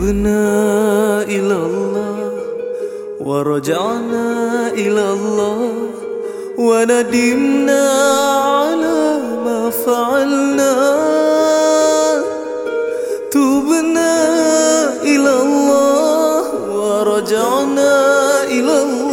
تبنا إلى الله ورجعنا إلى الله وندمنا على ما فعلنا. تبنا إلى الله ورجعنا إلى الله